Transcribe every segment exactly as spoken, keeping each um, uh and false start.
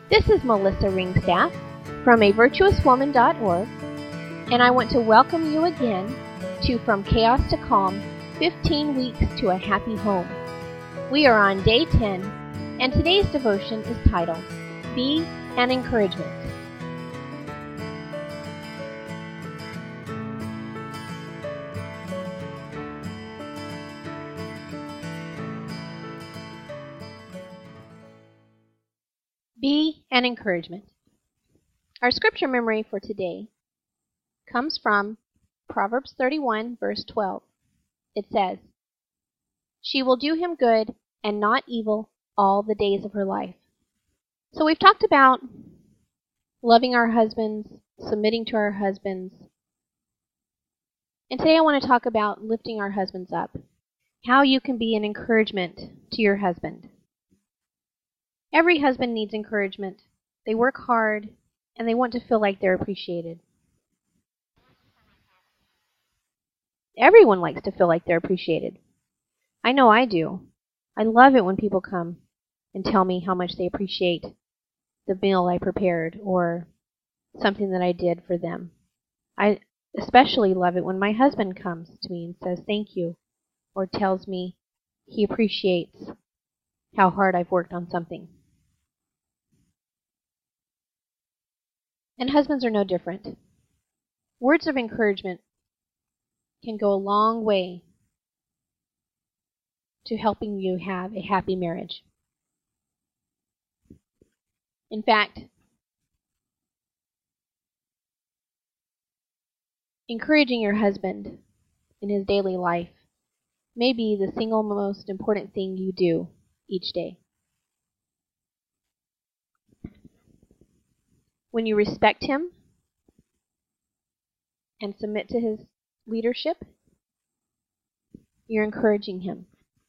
This is Melissa Ringstaff from a virtuous woman dot org, and I want to welcome you again to From Chaos to Calm, fifteen Weeks to a Happy Home. We are on day ten, and today's devotion is titled, Be an Encouragement. Be an encouragement. Our scripture memory for today comes from Proverbs thirty-one, verse twelve. It says, "She will do him good and not evil all the days of her life." So we've talked about loving our husbands, submitting to our husbands. And today I want to talk about lifting our husbands up, how you can be an encouragement to your husband. Every husband needs encouragement. They work hard, and they want to feel like they're appreciated. Everyone likes to feel like they're appreciated. I know I do. I love it when people come and tell me how much they appreciate the meal I prepared or something that I did for them. I especially love it when my husband comes to me and says thank you or tells me he appreciates how hard I've worked on something. And husbands are no different. Words of encouragement can go a long way to helping you have a happy marriage. In fact, encouraging your husband in his daily life may be the single most important thing you do each day. When you respect him and submit to his leadership, you're encouraging him.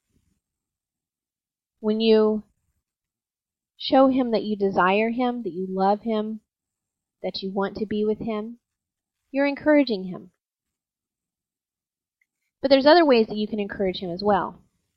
When you show him that you desire him, that you love him, that you want to be with him, you're encouraging him. But there's other ways that you can encourage him as well.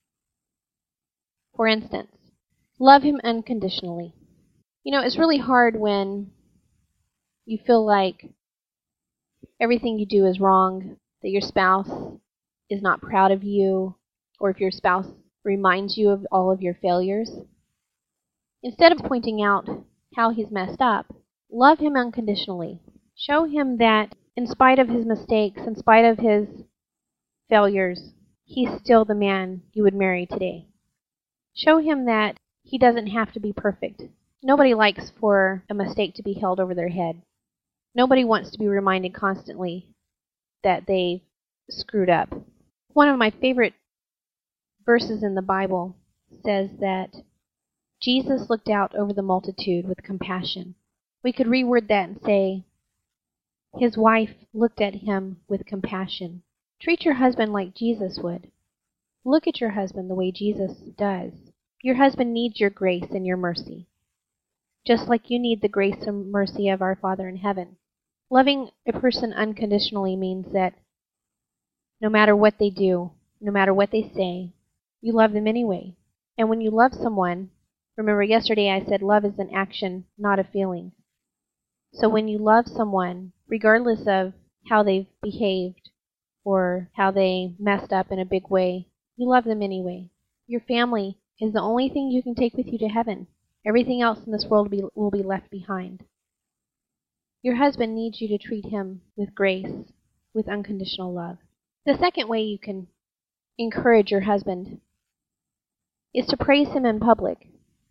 For instance, love him unconditionally. You know, it's really hard when you feel like everything you do is wrong, that your spouse is not proud of you, or if your spouse reminds you of all of your failures. Instead of pointing out how he's messed up, love him unconditionally. Show him that in spite of his mistakes, in spite of his failures, he's still the man you would marry today. Show him that he doesn't have to be perfect. Nobody likes for a mistake to be held over their head. Nobody wants to be reminded constantly that they screwed up. One of my favorite verses in the Bible says that Jesus looked out over the multitude with compassion. We could reword that and say, his wife looked at him with compassion. Treat your husband like Jesus would. Look at your husband the way Jesus does. Your husband needs your grace and your mercy, just like you need the grace and mercy of our Father in heaven. Loving a person unconditionally means that no matter what they do, no matter what they say, you love them anyway. And when you love someone, remember yesterday I said love is an action, not a feeling. So when you love someone, regardless of how they've behaved or how they messed up in a big way, you love them anyway. Your family is the only thing you can take with you to heaven. Everything else in this world will be, will be left behind. Your husband needs you to treat him with grace, with unconditional love. The second way you can encourage your husband is to praise him in public.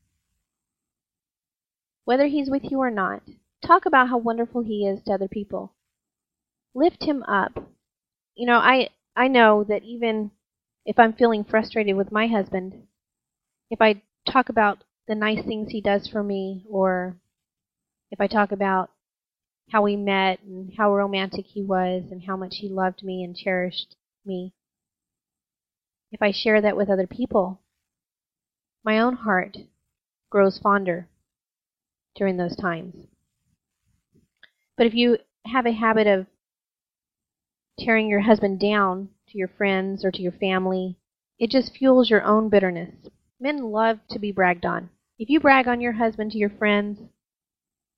Whether he's with you or not, talk about how wonderful he is to other people. Lift him up. You know, I, I know that even if I'm feeling frustrated with my husband, if I talk about the nice things he does for me, or if I talk about how we met and how romantic he was and how much he loved me and cherished me, if I share that with other people, my own heart grows fonder during those times. But if you have a habit of tearing your husband down to your friends or to your family, it just fuels your own bitterness. Men love to be bragged on. If you brag on your husband to your friends,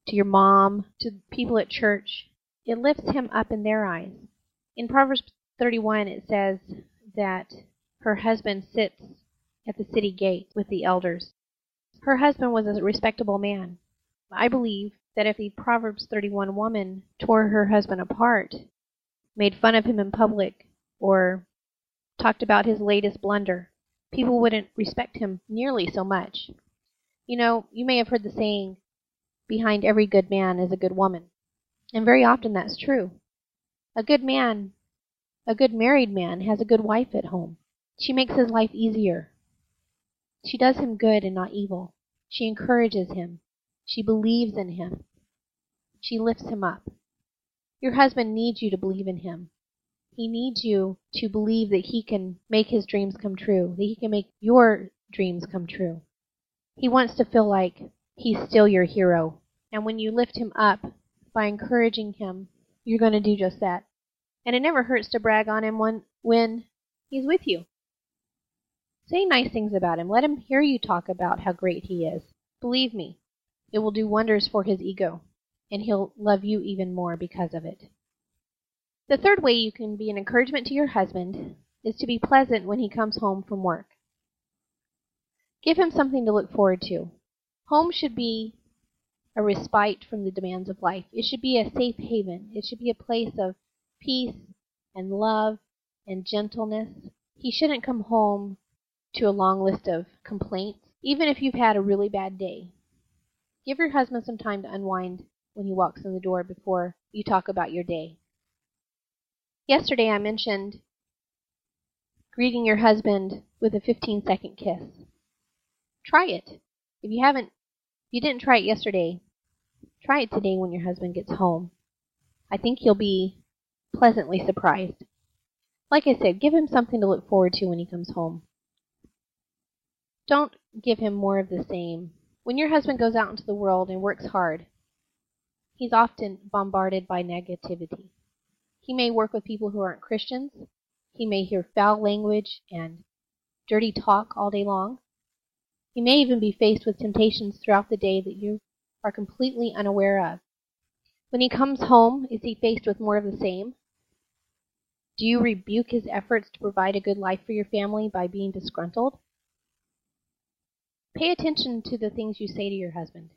to your mom, to people at church. It lifts him up in their eyes. In Proverbs thirty-one, it says that her husband sits at the city gate with the elders. Her husband was a respectable man. I believe that if the Proverbs thirty-one woman tore her husband apart, made fun of him in public, or talked about his latest blunder, people wouldn't respect him nearly so much. You know, you may have heard the saying, behind every good man is a good woman. And very often that's true. A good man, a good married man, has a good wife at home. She makes his life easier. She does him good and not evil. She encourages him. She believes in him. She lifts him up. Your husband needs you to believe in him. He needs you to believe that he can make his dreams come true, that he can make your dreams come true. He wants to feel like he's still your hero. And when you lift him up by encouraging him, you're going to do just that. And it never hurts to brag on him when, when he's with you. Say nice things about him. Let him hear you talk about how great he is. Believe me, it will do wonders for his ego, and he'll love you even more because of it. The third way you can be an encouragement to your husband is to be pleasant when he comes home from work. Give him something to look forward to. Home should be a respite from the demands of life. It should be a safe haven. It should be a place of peace and love and gentleness. He shouldn't come home to a long list of complaints, even if you've had a really bad day. Give your husband some time to unwind when he walks in the door before you talk about your day. Yesterday I mentioned greeting your husband with a fifteen second kiss. Try it. If you haven't, if you didn't try it yesterday, try it today when your husband gets home. I think you'll be pleasantly surprised. Like I said, give him something to look forward to when he comes home. Don't give him more of the same. When your husband goes out into the world and works hard, he's often bombarded by negativity. He may work with people who aren't Christians. He may hear foul language and dirty talk all day long. He may even be faced with temptations throughout the day that you are completely unaware of. When he comes home, is he faced with more of the same? Do you rebuke his efforts to provide a good life for your family by being disgruntled? Pay attention to the things you say to your husband.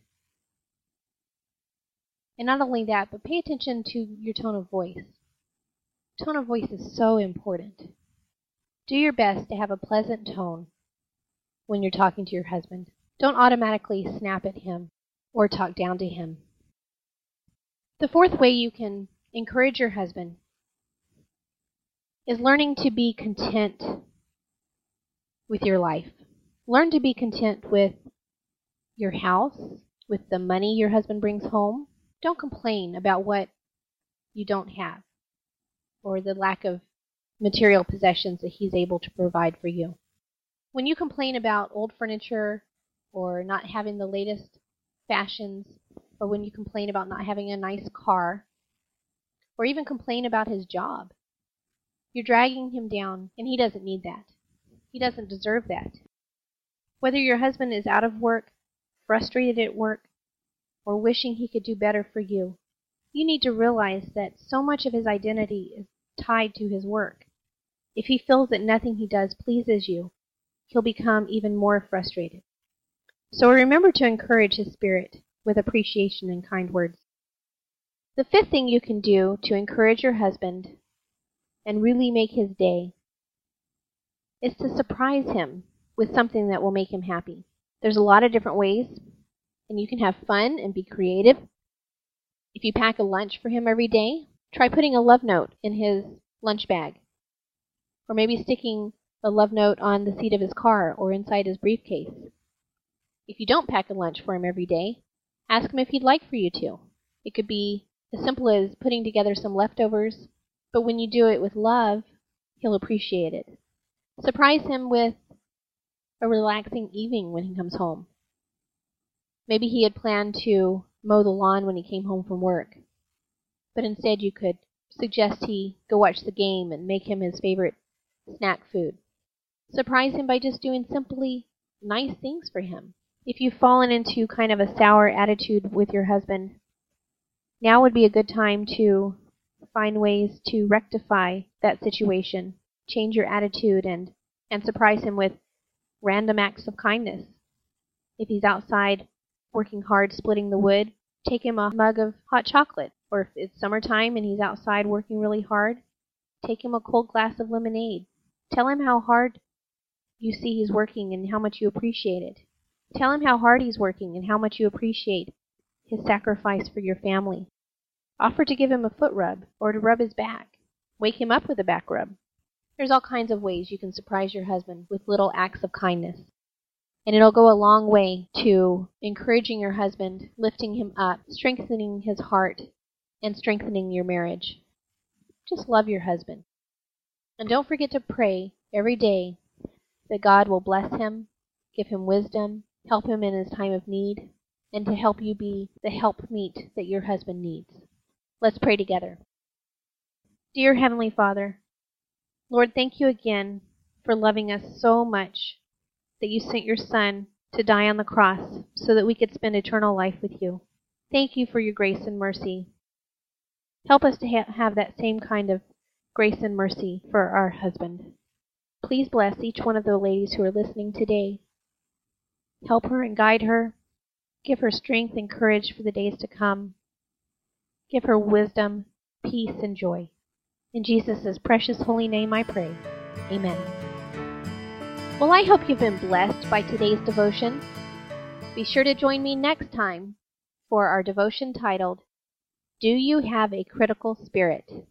And not only that, but pay attention to your tone of voice. Tone of voice is so important. Do your best to have a pleasant tone when you're talking to your husband. Don't automatically snap at him or talk down to him. The fourth way you can encourage your husband is learning to be content with your life. Learn to be content with your house, with the money your husband brings home. Don't complain about what you don't have or the lack of material possessions that he's able to provide for you. When you complain about old furniture or not having the latest fashions, or when you complain about not having a nice car, or even complain about his job, you're dragging him down, and he doesn't need that. He doesn't deserve that. Whether your husband is out of work, frustrated at work, or wishing he could do better for you, you need to realize that so much of his identity is tied to his work. If he feels that nothing he does pleases you, he'll become even more frustrated. So remember to encourage his spirit with appreciation and kind words. The fifth thing you can do to encourage your husband and really make his day is to surprise him with something that will make him happy. There's a lot of different ways, and you can have fun and be creative. If you pack a lunch for him every day, try putting a love note in his lunch bag, or maybe sticking a love note on the seat of his car or inside his briefcase. If you don't pack a lunch for him every day, ask him if he'd like for you to. It could be as simple as putting together some leftovers, but when you do it with love, he'll appreciate it. Surprise him with a relaxing evening when he comes home. Maybe he had planned to mow the lawn when he came home from work, but instead you could suggest he go watch the game and make him his favorite snack food. Surprise him by just doing simply nice things for him. If you've fallen into kind of a sour attitude with your husband, now would be a good time to find ways to rectify that situation, change your attitude, and, and surprise him with random acts of kindness. If he's outside working hard splitting the wood, take him a mug of hot chocolate. Or if it's summertime and he's outside working really hard, take him a cold glass of lemonade. Tell him how hard you see he's working and how much you appreciate it. Tell him how hard he's working and how much you appreciate his sacrifice for your family. Offer to give him a foot rub or to rub his back. Wake him up with a back rub. There's all kinds of ways you can surprise your husband with little acts of kindness. And it'll go a long way to encouraging your husband, lifting him up, strengthening his heart, and strengthening your marriage. Just love your husband. And don't forget to pray every day that God will bless him, give him wisdom, help him in his time of need, and to help you be the helpmeet that your husband needs. Let's pray together. Dear Heavenly Father, Lord, thank you again for loving us so much that you sent your Son to die on the cross so that we could spend eternal life with you. Thank you for your grace and mercy. Help us to ha- have that same kind of grace and mercy for our husband. Please bless each one of the ladies who are listening today. Help her and guide her. Give her strength and courage for the days to come. Give her wisdom, peace, and joy. In Jesus' precious holy name I pray. Amen. Well, I hope you've been blessed by today's devotion. Be sure to join me next time for our devotion titled, Do You Have a Critical Spirit?